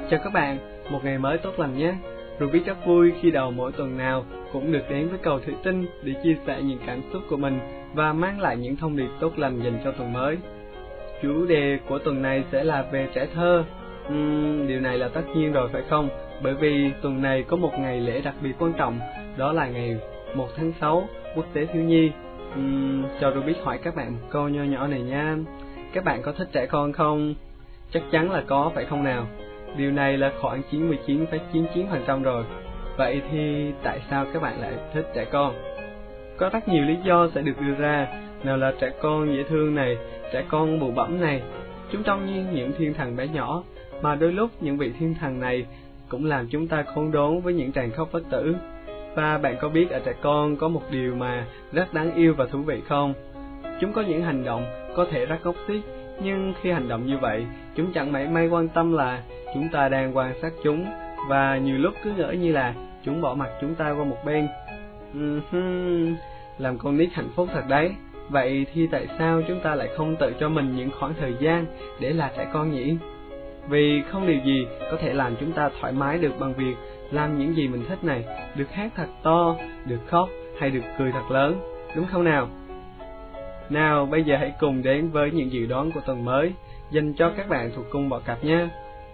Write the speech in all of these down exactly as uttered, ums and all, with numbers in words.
Chào các bạn, một ngày mới tốt lành nhé. Ruby rất vui khi đầu mỗi tuần nào cũng được đến với cầu thủy tinh để chia sẻ những cảm xúc của mình và mang lại những thông điệp tốt lành dành cho tuần mới. Chủ đề của tuần này sẽ là về trẻ thơ. Uhm, điều này là tất nhiên rồi phải không? Bởi vì tuần này có một ngày lễ đặc biệt quan trọng, đó là ngày một tháng sáu, Quốc tế Thiếu nhi. Uhm, cho Ruby hỏi các bạn một câu nho nhỏ này nha. Các bạn có thích trẻ con không? Chắc chắn là có, phải không nào? Điều này là khoảng chín mươi chín phẩy chín chín phần trăm rồi. Vậy thì tại sao các bạn lại thích trẻ con? Có rất nhiều lý do sẽ được đưa ra. Nào là trẻ con dễ thương này, trẻ con bụ bẫm này. Chúng trông như những thiên thần bé nhỏ, mà đôi lúc những vị thiên thần này cũng làm chúng ta khốn đốn với những tràng khóc bất tử. Và bạn có biết ở trẻ con có một điều mà rất đáng yêu và thú vị không? Chúng có những hành động có thể rất ngốc nghếch, nhưng khi hành động như vậy, chúng chẳng mảy may quan tâm là chúng ta đang quan sát chúng, và nhiều lúc cứ ngỡ như là chúng bỏ mặc chúng ta qua một bên. Uh-huh. Làm con nít hạnh phúc thật đấy. Vậy thì tại sao chúng ta lại không tự cho mình những khoảng thời gian để là trẻ con nhỉ? Vì không điều gì có thể làm chúng ta thoải mái được bằng việc làm những gì mình thích này, được hát thật to, được khóc hay được cười thật lớn, đúng không nào? Nào, bây giờ hãy cùng đến với những dự đoán của tuần mới dành cho các bạn thuộc cung Bọ Cạp nhé.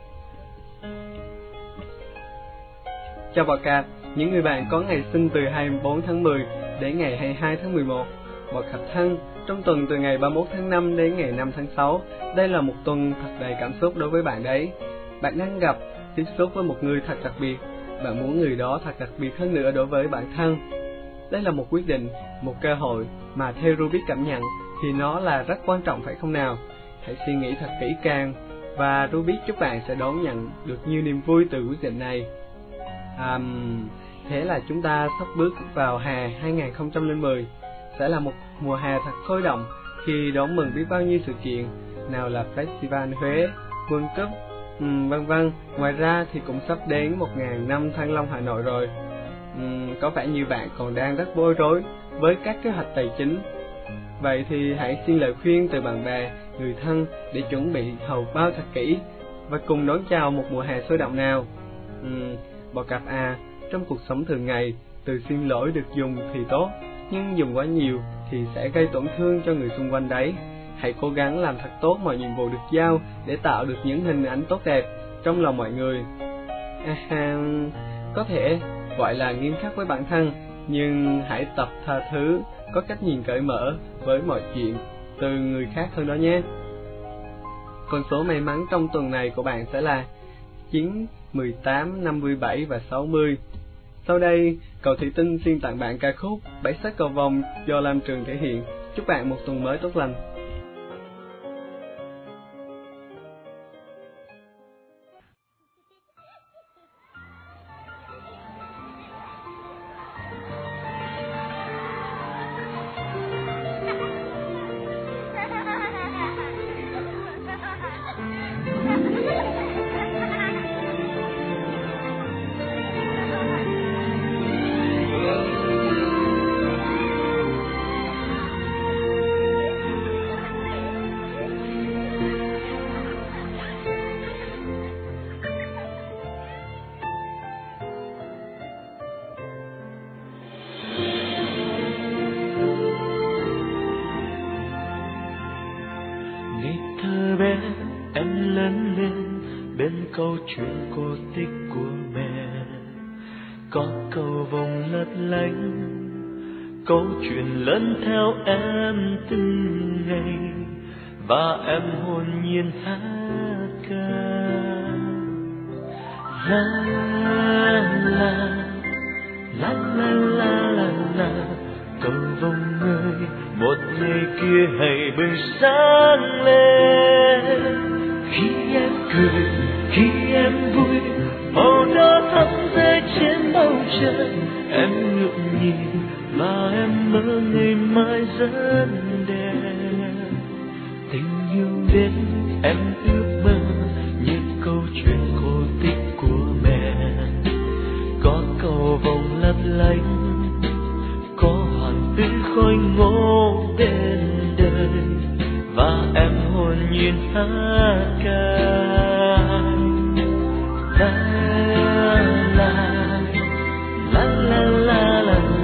Chào Bọ Cạp, những người bạn có ngày sinh từ hai mươi bốn tháng mười đến ngày hai mươi hai tháng mười một. Bọ Cạp thân, trong tuần từ ngày ba mươi mốt tháng năm đến ngày năm tháng sáu, đây là một tuần thật đầy cảm xúc đối với bạn đấy. Bạn đang gặp, tiếp xúc với một người thật đặc biệt. Bạn muốn người đó thật đặc biệt hơn nữa đối với bản thân. Đây là một quyết định, một cơ hội mà theo Ruby cảm nhận thì nó là rất quan trọng, phải không nào? Hãy suy nghĩ thật kỹ càng và Ruby chúc bạn sẽ đón nhận được nhiều niềm vui từ quyết định này. À, thế là chúng ta sắp bước vào hè hai không không không, sẽ là một mùa hè thật sôi động khi đón mừng biết bao nhiêu sự kiện, nào là Festival Huế, World Cup, uhm, vân vân. Ngoài ra thì cũng sắp đến một nghìn năm Thăng Long Hà Nội rồi. Uhm, có vẻ như bạn còn đang rất bối rối với các kế hoạch tài chính. Vậy thì hãy xin lời khuyên từ bạn bè, người thân để chuẩn bị hầu bao thật kỹ và cùng đón chào một mùa hè sôi động nào. Uhm, Bọ Cạp à, trong cuộc sống thường ngày, từ xin lỗi được dùng thì tốt, nhưng dùng quá nhiều thì sẽ gây tổn thương cho người xung quanh đấy. Hãy cố gắng làm thật tốt mọi nhiệm vụ được giao để tạo được những hình ảnh tốt đẹp trong lòng mọi người. À, có thể gọi là nghiêm khắc với bản thân, nhưng hãy tập tha thứ, có cách nhìn cởi mở với mọi chuyện từ người khác hơn đó nhé. Con số may mắn trong tuần này của bạn sẽ là chín, mười tám, năm mươi bảy và sáu mươi. Sau đây, cầu thủy tinh xin tặng bạn ca khúc Bảy Sắc Cầu Vồng do Lam Trường thể hiện. Chúc bạn một tuần mới tốt lành. Bé em lớn lên bên câu chuyện cổ tích của mẹ, có cầu vồng lấp lánh, câu chuyện lớn theo em từng ngày, và em hồn nhiên hát ca. La la la la la la la, cầu vồng ơi, một ngày kia hãy bừng sáng lên. Khi em cười, khi em vui, màu đỏ thắm rơi trên bầu trời, em ngước nhìn và em mơ ngày mai rất đẹp. Tình yêu đến em ước mơ như câu chuyện cổ tích của mẹ, có cầu vồng lấp lánh, có hoàng tử khôi ngô bên đời, và em hồn nhiên hát ca.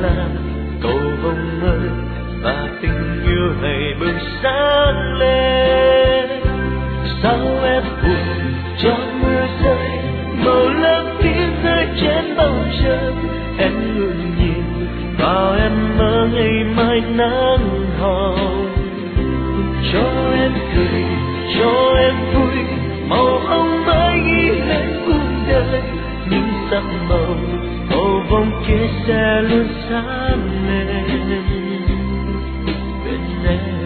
là cầu vồng ơi, và tình yêu hãy bừng sáng lên. Sao em buồn cho mưa rơi, màu lớp tiếng rơi trên bầu trời, em ngừng nhìn vào em mơ ngày mai nắng hồng. Cho em cười, cho em vui, màu hồng mới ghi lên cuộc đời, những sắc màu cầu vồng kia sẽ luôn sáng lên bên em.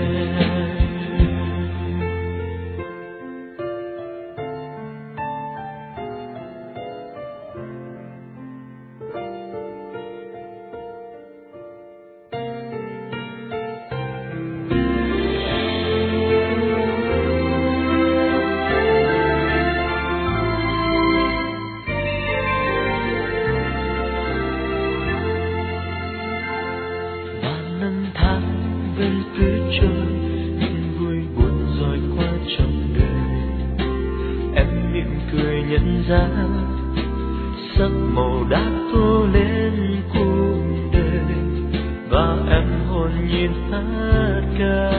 Nhận ra sắc màu đã tô lên cuộc đời, và em hồn nhiên hát ca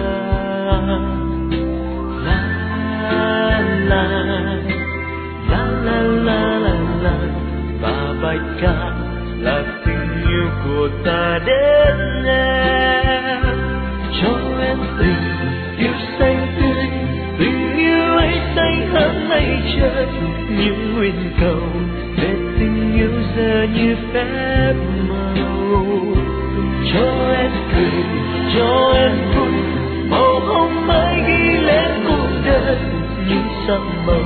la la la la la la la, và bài ca là tình yêu của ta đến em. Cho em tình yêu xanh tươi, tình yêu ấy xanh hơn mây trời, những nguyện cầu về tình yêu giờ như phép màu. Cho em cười, cho em vui, màu hồng mới ghi lên cuộc đời, những sắc màu